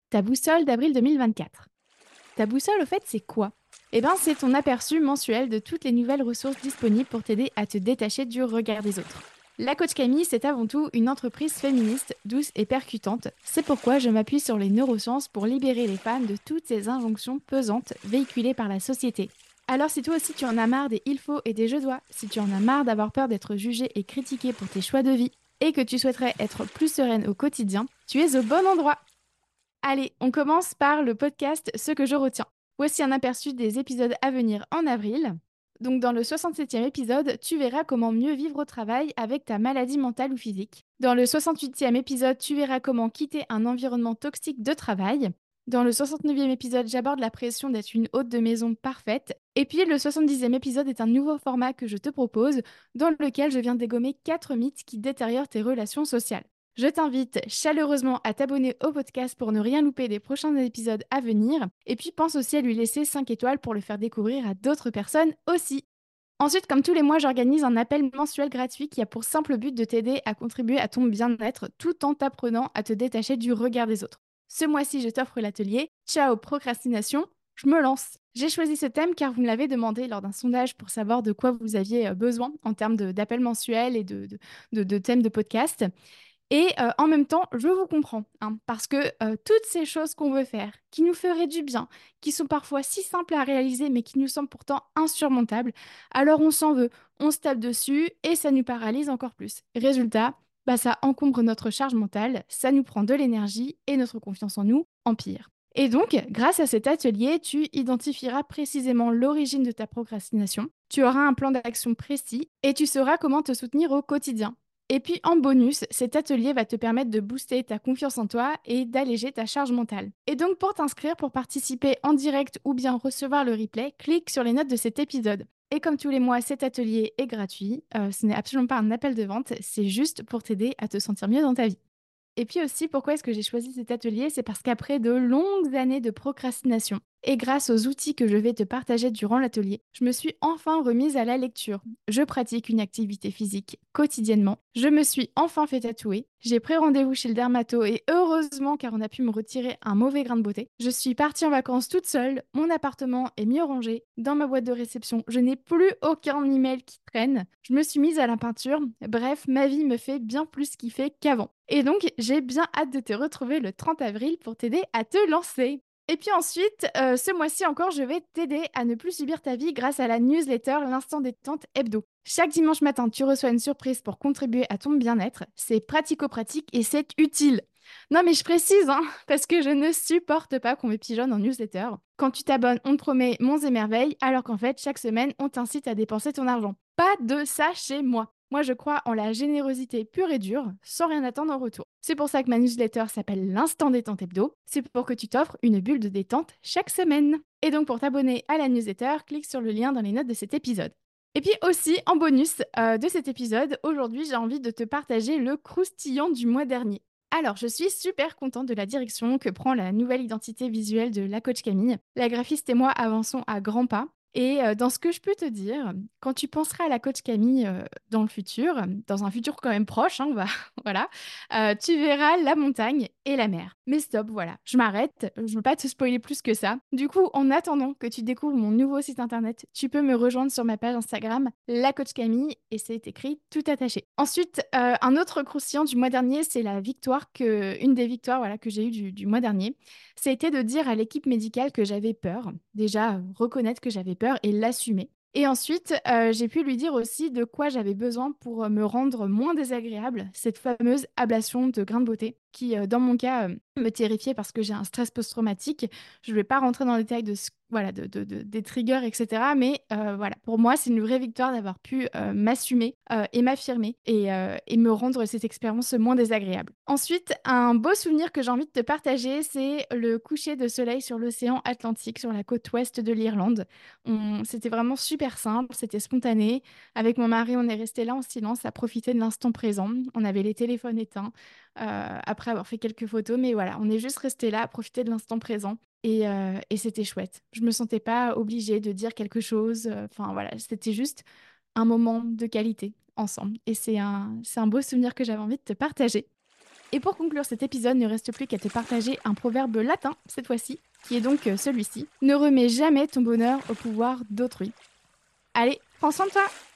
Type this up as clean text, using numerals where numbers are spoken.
Ta boussole d'avril 2024. Ta boussole, au fait, c'est quoi? Eh bien, c'est ton aperçu mensuel de toutes les nouvelles ressources disponibles pour t'aider à te détacher du regard des autres. La coach Camille, c'est avant tout une entreprise féministe, douce et percutante. C'est pourquoi je m'appuie sur les neurosciences pour libérer les femmes de toutes ces injonctions pesantes véhiculées par la société. Alors si toi aussi tu en as marre des il faut et des je dois, si tu en as marre d'avoir peur d'être jugée et critiquée pour tes choix de vie, et que tu souhaiterais être plus sereine au quotidien, tu es au bon endroit. Allez, on commence par le podcast Ce que je retiens. Voici un aperçu des épisodes à venir en avril. Donc dans le 67e épisode, tu verras comment mieux vivre au travail avec ta maladie mentale ou physique. Dans le 68e épisode, tu verras comment quitter un environnement toxique de travail. Dans le 69e épisode, j'aborde la pression d'être une hôte de maison parfaite. Et puis le 70e épisode est un nouveau format que je te propose, dans lequel je viens dégommer 4 mythes qui détériorent tes relations sociales. Je t'invite chaleureusement à t'abonner au podcast pour ne rien louper des prochains épisodes à venir. Et puis pense aussi à lui laisser 5 étoiles pour le faire découvrir à d'autres personnes aussi. Ensuite, comme tous les mois, j'organise un appel mensuel gratuit qui a pour simple but de t'aider à contribuer à ton bien-être tout en t'apprenant à te détacher du regard des autres. Ce mois-ci, je t'offre l'atelier Ciao procrastination, je me lance. J'ai choisi ce thème car vous me l'avez demandé lors d'un sondage pour savoir de quoi vous aviez besoin en termes d'appels mensuels et de thèmes de podcast. Et en même temps, je vous comprends, hein, parce que toutes ces choses qu'on veut faire, qui nous feraient du bien, qui sont parfois si simples à réaliser, mais qui nous semblent pourtant insurmontables, alors on s'en veut, on se tape dessus et ça nous paralyse encore plus. Résultat, bah, ça encombre notre charge mentale, ça nous prend de l'énergie et notre confiance en nous empire. Et donc, grâce à cet atelier, tu identifieras précisément l'origine de ta procrastination, tu auras un plan d'action précis et tu sauras comment te soutenir au quotidien. Et puis en bonus, cet atelier va te permettre de booster ta confiance en toi et d'alléger ta charge mentale. Et donc pour t'inscrire, pour participer en direct ou bien recevoir le replay, clique sur les notes de cet épisode. Et comme tous les mois, cet atelier est gratuit. Ce n'est absolument pas un appel de vente, c'est juste pour t'aider à te sentir mieux dans ta vie. Et puis aussi, pourquoi est-ce que j'ai choisi cet atelier? C'est parce qu'après de longues années de procrastination, et grâce aux outils que je vais te partager durant l'atelier, je me suis enfin remise à la lecture. Je pratique une activité physique quotidiennement. Je me suis enfin fait tatouer. J'ai pris rendez-vous chez le dermato et heureusement car on a pu me retirer un mauvais grain de beauté. Je suis partie en vacances toute seule. Mon appartement est mieux rangé. Dans ma boîte de réception, je n'ai plus aucun email qui traîne. Je me suis mise à la peinture. Bref, ma vie me fait bien plus kiffer qu'avant. Et donc, j'ai bien hâte de te retrouver le 30 avril pour t'aider à te lancer. Et puis ensuite, ce mois-ci encore, je vais t'aider à ne plus subir ta vie grâce à la newsletter L'Instant Détente Hebdo. Chaque dimanche matin, tu reçois une surprise pour contribuer à ton bien-être. C'est pratico-pratique et c'est utile. Non mais je précise, hein, parce que je ne supporte pas qu'on me pigeonne en newsletter. Quand tu t'abonnes, on te promet monts et merveilles, alors qu'en fait, chaque semaine, on t'incite à dépenser ton argent. Pas de ça chez moi. Moi, je crois en la générosité pure et dure, sans rien attendre en retour. C'est pour ça que ma newsletter s'appelle l'Instant Détente Hebdo. C'est pour que tu t'offres une bulle de détente chaque semaine. Et donc, pour t'abonner à la newsletter, clique sur le lien dans les notes de cet épisode. Et puis aussi, en bonus de cet épisode, aujourd'hui, j'ai envie de te partager le croustillant du mois dernier. Alors, je suis super contente de la direction que prend la nouvelle identité visuelle de la coach Camille. La graphiste et moi avançons à grands pas. Et dans ce que je peux te dire, quand tu penseras à la coach Camille dans le futur, dans un futur quand même proche, hein, voilà, tu verras la montagne et la mer. Mais stop, voilà, je m'arrête, je ne veux pas te spoiler plus que ça. Du coup, en attendant que tu découvres mon nouveau site internet, tu peux me rejoindre sur ma page Instagram, la coach Camille, et c'est écrit tout attaché. Ensuite, un autre croustillant du mois dernier, c'est une des victoires voilà, que j'ai eues du mois dernier. C'était de dire à l'équipe médicale que j'avais peur. Déjà, reconnaître que j'avais peur et l'assumer. Et ensuite, j'ai pu lui dire aussi de quoi j'avais besoin pour me rendre moins désagréable, cette fameuse ablation de grains de beauté, qui, dans mon cas, me terrifiait parce que j'ai un stress post-traumatique. Je ne vais pas rentrer dans le détail voilà, des triggers, etc. Mais voilà, pour moi, c'est une vraie victoire d'avoir pu m'assumer et m'affirmer et me rendre cette expérience moins désagréable. Ensuite, un beau souvenir que j'ai envie de te partager, c'est le coucher de soleil sur l'océan Atlantique, sur la côte ouest de l'Irlande. C'était vraiment super simple, c'était spontané. Avec mon mari, on est resté là en silence à profiter de l'instant présent. On avait les téléphones éteints après avoir fait quelques photos, mais voilà, on est juste resté là à profiter de l'instant présent. Et c'était chouette. Je me sentais pas obligée de dire quelque chose. Enfin voilà, c'était juste un moment de qualité ensemble. Et c'est un beau souvenir que j'avais envie de te partager. Et pour conclure cet épisode, ne reste plus qu'à te partager un proverbe latin, cette fois-ci, qui est donc celui-ci. Ne remets jamais ton bonheur au pouvoir d'autrui. Allez, prends soin de toi!